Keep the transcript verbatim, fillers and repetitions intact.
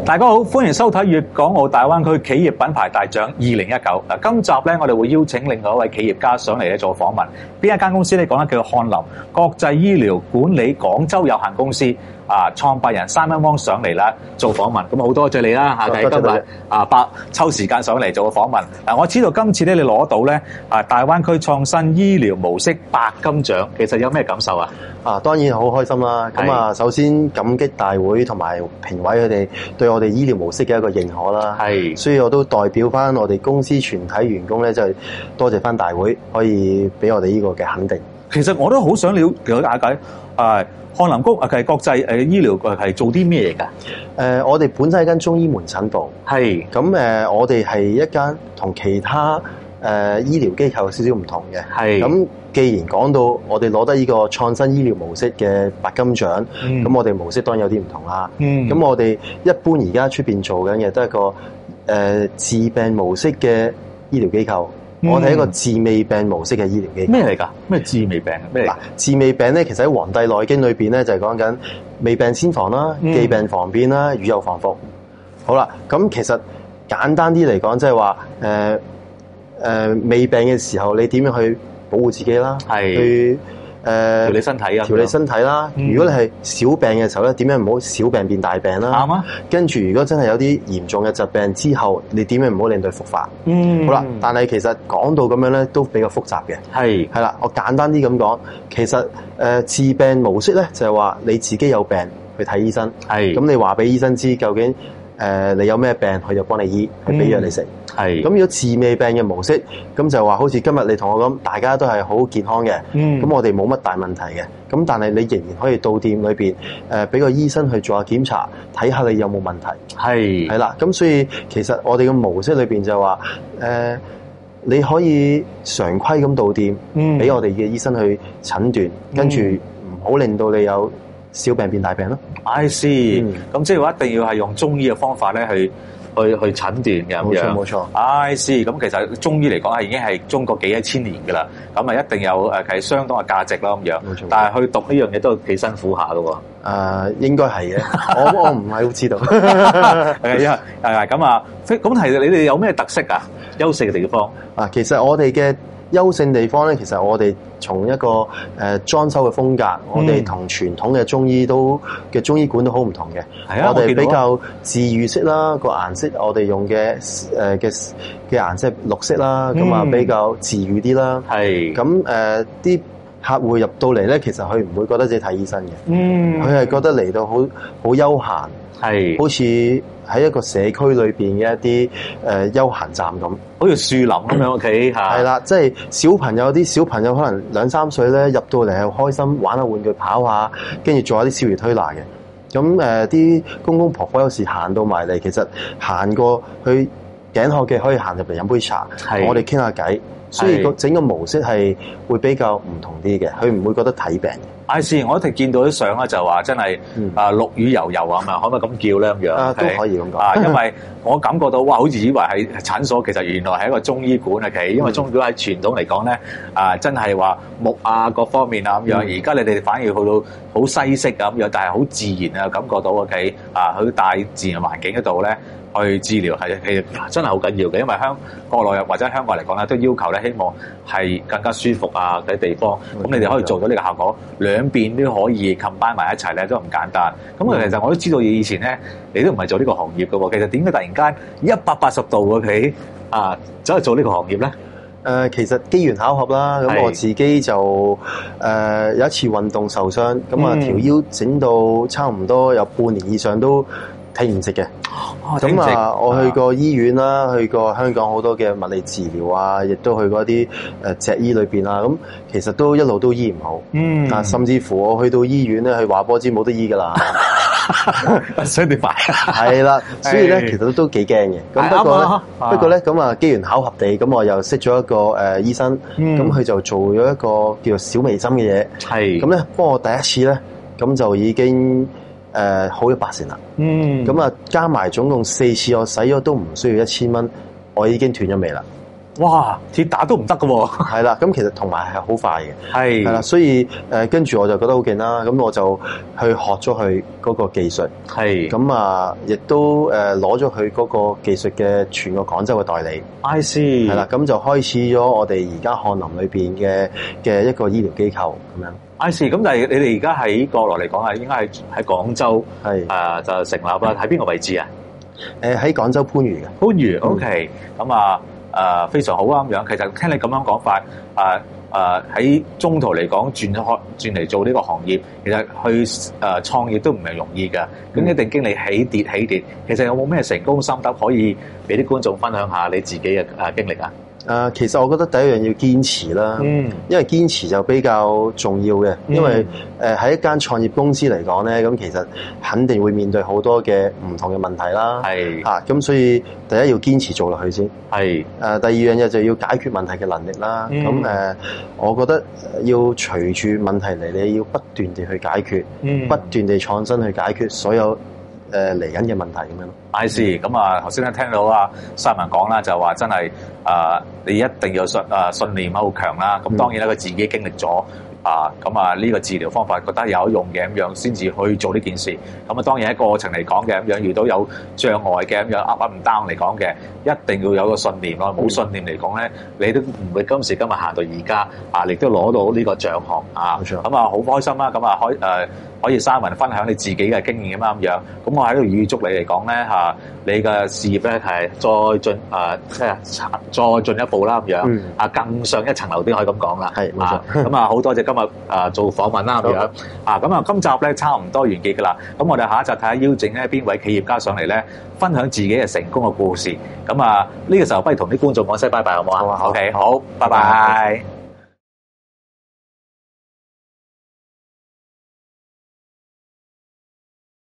大家好，歡迎收睇粵港澳大灣區企業品牌大獎二零一九。嗱，今集咧我哋會邀請另外一位企業家上嚟咧做訪問。邊一間公司咧講咧叫漢林國際醫療管理廣州有限公司啊，創辦人三一汪上嚟啦做訪問。咁好多謝你啦嚇，今日啊伯抽時間上嚟做個訪問。嗱，我知道今次咧你攞到咧啊大灣區創新醫療模式白金獎，其實有咩感受啊？ 啊，當然好開心啦！咁啊，首先感激大會同埋評委佢哋對我哋醫療模式嘅一個認可啦。係，所以我都代表翻我哋公司全體員工咧，就係多謝翻大會可以俾我哋呢個嘅肯定。 其實我都好想了解解，誒漢林谷啊，係國際誒醫療係做啲咩嚟㗎？ 誒，我哋本身係間中醫門診部。係。咁誒，我哋係一間同其他誒醫療機構有少少唔同嘅。係。咁既然講到我哋攞得呢個創新醫療模式嘅白金獎，咁、嗯、我哋模式當然有啲唔同啦。咁、嗯、我哋一般而家出邊做緊嘅都係個誒、呃、治病模式嘅醫療機構。嗯、我哋係一個治未病模式嘅醫療機構。咩嚟㗎？咩治未病？咩嚟？嗱，治未病咧，其實喺《黃帝內經》裏邊咧就係講緊未病先防啦，嗯、既病防變啦，與有防復。好啦，咁其實簡單啲嚟講，即係話誒誒未病嘅時候，你點樣去保護自己啦，去誒調、呃、理身體啊，調理身體啦。嗯、如果你係小病嘅時候咧，點樣唔好小病變大病啦？啱啊。跟住如果真係有啲嚴重嘅疾病之後，你點樣唔好令到佢復發？嗯。好啦，但係其實講到咁樣咧，都比較複雜嘅。係係啦，我簡單啲咁講，其實誒、呃、治病模式咧就係、是、話你自己有病去睇醫生。係。咁你話俾醫生知究竟誒、呃、你有咩病，佢就幫你醫，去俾藥你食。係，咁如果治未病嘅模式，咁就話好似今日你同我咁，大家都係好健康嘅，咁、嗯、我哋冇乜大問題嘅，咁但係你仍然可以到店裏邊，誒、呃、俾個醫生去做下檢查，睇下你有冇問題。係，係啦，咁所以其實我哋嘅模式裏邊就話，誒、呃、你可以常規咁到店，俾、嗯、我哋嘅醫生去診斷，跟住唔好令到你有小病變大病咯。I see，咁即係話一定要係用中醫嘅方法咧去。去去診斷嘅咁樣，冇錯冇錯。I see，咁其實中醫嚟講係已經係中國幾一千年㗎啦，咁啊一定有誒係相當嘅價值啦咁樣。冇錯。但係去讀呢樣嘢都幾辛苦下咯喎。誒，應該係嘅。我我唔係好知道。係啊，係咁啊，咁其實你哋有咩特色啊？優勢嘅地方啊，其實我哋嘅優勝地方咧，其實我哋從一個誒、呃、裝修嘅風格，嗯、我哋同傳統嘅中醫都嘅中醫館都好唔同嘅。係啊，我哋比較治癒式啦，個顏色我哋用嘅誒嘅嘅顏色綠色啦，咁、嗯、啊比較治癒啲啦。係咁誒啲客戶入到嚟咧，其實佢唔會覺得自己睇醫生嘅。嗯，佢係覺得嚟到好好休閒，係好似喺一個社區裏邊嘅一啲誒、呃、休閒站咁，好似樹林咁樣屋企嚇。係啦，即係小朋友啲小朋友可能兩三歲咧，入到嚟係開心玩下玩具跑下，跟住做下啲小兒推拿嘅。咁誒啲公公婆婆有時行到埋嚟，其實行過去頸渴嘅可以行入嚟飲杯茶，同我哋傾下偈。所以個整個模式係會比較唔同啲嘅，佢唔會覺得睇病。I see，我一直見到啲相咧就話真係、嗯、啊綠魚油油啊嘛，可唔可以咁叫咧咁樣？啊都可以咁講啊，因為我感覺到哇，好似以為係診所，其實原來係一個中醫館啊，其實因為中醫館喺傳統嚟講咧啊，真係話木啊各方面啊咁樣，而、嗯、家你哋反而去到好西式咁樣，但係好自然啊，感覺到屋企啊去大自然環境嗰度咧。去治療係其實真係好緊要嘅，因為香國內或者香港嚟講咧，都要求咧希望係更加舒服啊嘅地方。咁你哋可以做到呢個效果，兩邊都可以 combine 埋一齊咧，都唔簡單。咁、嗯、其實我都知道以前咧，你都唔係做呢個行業嘅喎。其實點解突然間一百八十度嘅啊走去做呢個行業咧？誒、呃，其實機緣巧合啦。咁我自己就誒、呃、有一次運動受傷，咁啊條腰整到差唔多有半年以上都睇唔直嘅，咁啊，我去過醫院啦，去過香港好多嘅物理治療啊，亦都去過一啲誒脊醫裏邊啊，咁其實都一路都醫唔好，嗯，啊，甚至乎我去到醫院咧，佢話波知冇得醫噶啦，所以點辦？係啦，所以咧其實都幾驚嘅。咁不過咧，不過咧咁啊，機緣巧合地，咁我又識咗一個誒、呃、醫生，咁、嗯、佢就做咗一個叫做小微針嘅嘢，係咁咧，幫我第一次咧，咁就已經。誒、呃、好咗八成啦，嗯，咁啊加埋總共四次，我使咗都唔需要一千蚊，我已經斷咗尾啦。 哇！鐵打都唔得㗎喎。 係啦，咁其實同埋係好快嘅。 係係啦，所以誒跟住我就覺得好勁啦，咁我就去學咗佢嗰個技術。 係。 咁啊，亦都誒攞咗佢嗰個技術嘅全個廣州嘅代理。 I see。 係啦，咁就開始咗我哋而家翰林裏邊嘅嘅一個醫療機構咁樣。 I see。咁但係你哋而家喺國內嚟講啊，應該係喺廣州係誒就成立啦。喺邊個位置啊？ 誒喺廣州番禺嘅。 番禺 OK。咁啊誒非常好啊咁樣。其實聽你咁樣講法，誒誒喺中途嚟講轉開轉嚟做呢個行業，其實去誒創業都唔係容易㗎。咁一定經歷起跌起跌。其實有冇咩成功心得可以俾啲觀眾分享下你自己嘅誒經歷啊？ 誒、呃，其實我覺得第一樣要堅持啦，嗯，因為堅持就比較重要嘅，因為誒喺、嗯呃、一間創業公司嚟講咧，咁其實肯定會面對好多嘅唔同嘅問題啦，係嚇，咁、啊、所以第一要堅持做落去先，係誒、呃，第二樣嘢就要解決問題嘅能力啦，咁、嗯、誒、呃，我覺得要隨住問題嚟，你要不斷地去解決，嗯，不斷地創新去解決所有誒嚟緊嘅問題咁樣咯。 I see。咁啊，頭先咧聽到啊 Simon 講啦，就話真係啊、呃，你一定要信啊信念好強啦。咁當然啦，佢自己經歷咗啊，咁啊呢個治療方法覺得有用嘅咁樣，先至去做呢件事。咁啊當然喺過程嚟講嘅咁樣，遇到有障礙嘅咁樣 up up 唔 down 嚟講嘅，一定要有個信念咯。冇信念嚟講咧，你都唔會今時今日行到而家啊，亦都攞到呢個獎項啊。冇錯。咁啊好開心啦！咁啊開誒可以 Simon分享你自己嘅經驗咁樣。咁我喺度預祝你嚟講咧嚇，你嘅事業咧係再進誒即係再進一步啦咁樣啊，更上一層樓都可以咁講啦。係冇錯。咁啊好多謝今日誒做訪問啦咁樣啊。咁啊今集咧差唔多完結㗎啦。咁我哋下一集睇下邀請咧邊位企業家上嚟咧，分享自己嘅成功嘅故事。咁啊呢個時候不如同啲觀眾講聲拜拜好唔好啊？好 OK 好，拜拜。